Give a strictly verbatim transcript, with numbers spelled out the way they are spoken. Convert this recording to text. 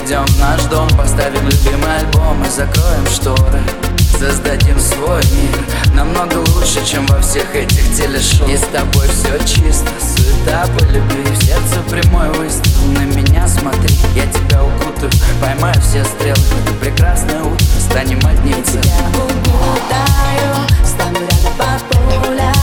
Придем в наш дом, поставим любимый альбом и закроем шторы. Создадим свой мир намного лучше, чем во всех этих телешоу. И с тобой все чисто, суета по любви. В сердце прямой выстрел, на меня смотри. Я тебя укутаю, поймаю все стрелы. Это прекрасное утро, станем одним целым. Я тебя укутаю, стану рядом по полю.